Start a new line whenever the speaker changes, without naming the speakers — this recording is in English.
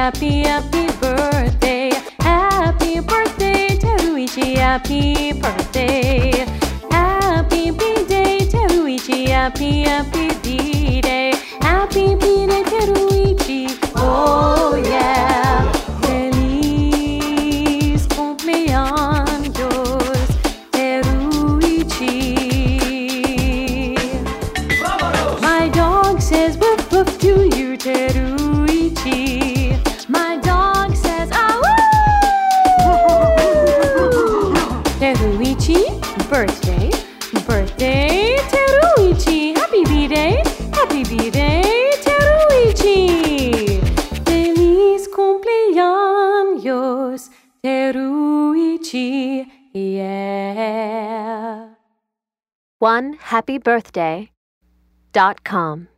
happy, happy birthday. Happy birthday, Teruichi, happy birthday. Happy B-Day, Teruichi, happy, happy B-Day. Happy B-Day, Teruichi, oh yeah. Feliz cumpleaños, Teruichi. My dog says woof woof to you, Teruichi. My dog says ah woo. Teruichi, birthday, birthday, Teruichi. Happy B-Day, happy B-Day, Teruichi. Feliz cumpleaños, Teruichi, yeah.
OneHappyBirthday.com